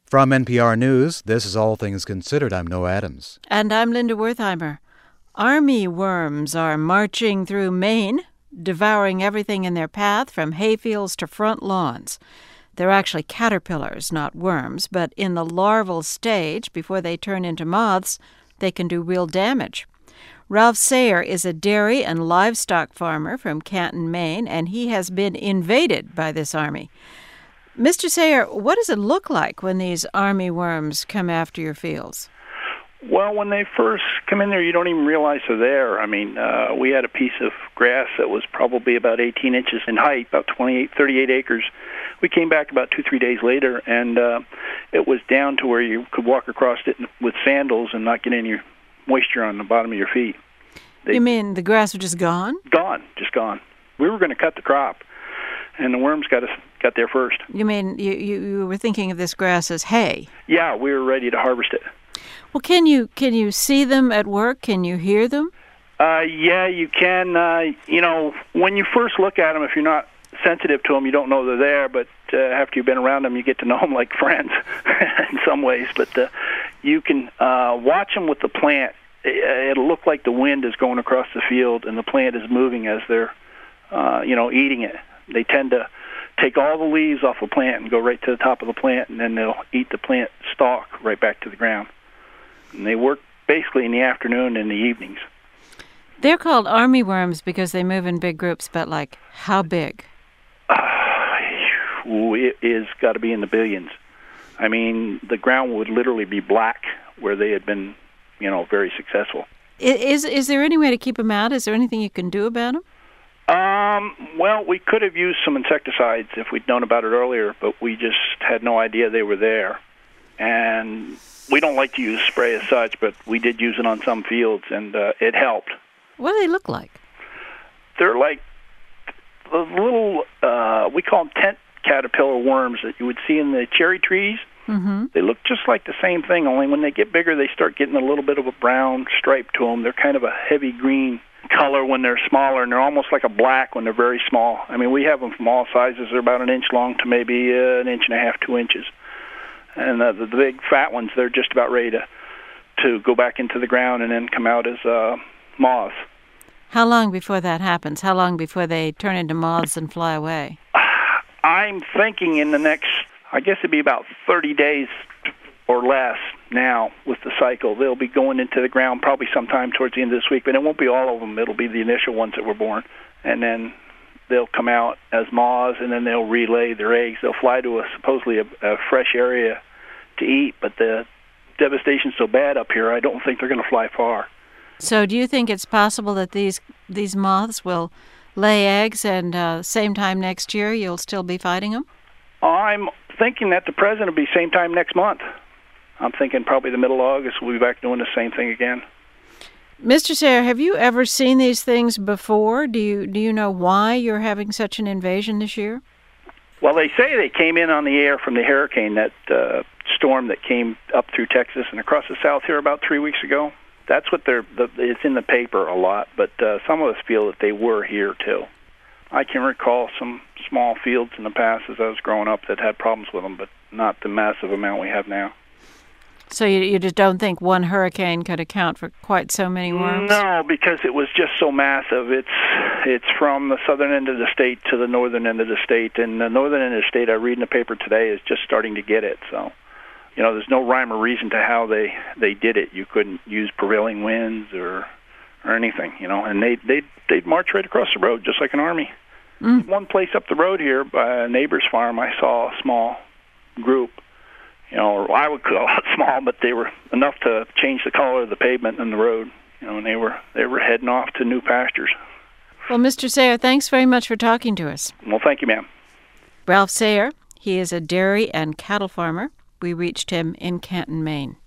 From NPR News, this is All Things Considered. I'm Noah Adams. And I'm Linda Wertheimer. Army worms are marching through Maine, devouring everything in their path from hayfields to front lawns. They're actually caterpillars, not worms, but in the larval stage, before they turn into moths, they can do real damage. Ralph Sayer is a dairy and livestock farmer from Canton, Maine, and he has been invaded by this army. Mr. Sayer, what does it look like when these army worms come after your fields? Well, when they first come in there, you don't even realize they're there. I mean, we had a piece of grass that was probably about 18 inches in height, about 38 acres. We came back about 2-3 days later, and it was down to where you could walk across it with sandals and not get any moisture on the bottom of your feet. You mean the grass was just gone? Gone, just gone. We were going to cut the crop, and the worms got there first. You mean you were thinking of this grass as hay? Yeah, we were ready to harvest it. Well, can you see them at work? Can you hear them? Yeah, you can. When you first look at them, if you're not sensitive to them, you don't know they're there. But after you've been around them, you get to know them like friends in some ways. But you can watch them with the plant. It'll look like the wind is going across the field, and the plant is moving as they're, eating it. They tend to take all the leaves off a plant and go right to the top of the plant, and then they'll eat the plant stalk right back to the ground. And they work basically in the afternoon and the evenings. They're called army worms because they move in big groups, but like how big? It is got to be in the billions. I mean, the ground would literally be black where they had been, very successful. Is there any way to keep them out? Is there anything you can do about them? Well, we could have used some insecticides if we'd known about it earlier, but we just had no idea they were there. And we don't like to use spray as such, but we did use it on some fields, and it helped. What do they look like? They're like the little, we call them tent caterpillar worms that you would see in the cherry trees. Mm-hmm. They look just like the same thing, only when they get bigger, they start getting a little bit of a brown stripe to them. They're kind of a heavy green color when they're smaller, and they're almost like a black when they're very small. I mean, we have them from all sizes. They're about an inch long to maybe an inch and a half, 2 inches. And the big fat ones, they're just about ready to go back into the ground and then come out as moths. How long before that happens? How long before they turn into moths and fly away? I'm thinking in the next, I guess it'd be about 30 days or less now with the cycle. They'll be going into the ground probably sometime towards the end of this week, but it won't be all of them. It'll be the initial ones that were born. And then they'll come out as moths, and then they'll relay their eggs. They'll fly to supposedly a fresh area to eat, but the devastation's so bad up here, I don't think they're going to fly far. So do you think it's possible that these moths will lay eggs and same time next year you'll still be fighting them? I'm thinking that the president will be same time next month. I'm thinking probably the middle of August we'll be back doing the same thing again. Mr. Sayer, have you ever seen these things before? Do you know why you're having such an invasion this year? Well, they say they came in on the air from the hurricane, that storm that came up through Texas and across the south here about 3 weeks ago. That's what it's in the paper a lot, but some of us feel that they were here too. I can recall some small fields in the past as I was growing up that had problems with them, but not the massive amount we have now. So you just don't think one hurricane could account for quite so many worms? No, because it was just so massive. It's from the southern end of the state to the northern end of the state, and the northern end of the state, I read in the paper today, is just starting to get it. So, there's no rhyme or reason to how they did it. You couldn't use prevailing winds or anything, and they'd march right across the road just like an army. Mm. One place up the road here by a neighbor's farm, I saw a small group. Or I would call it small, but they were enough to change the color of the pavement and the road. And they were heading off to new pastures. Well, Mr. Sayer, thanks very much for talking to us. Well, thank you, ma'am. Ralph Sayer, he is a dairy and cattle farmer. We reached him in Canton, Maine.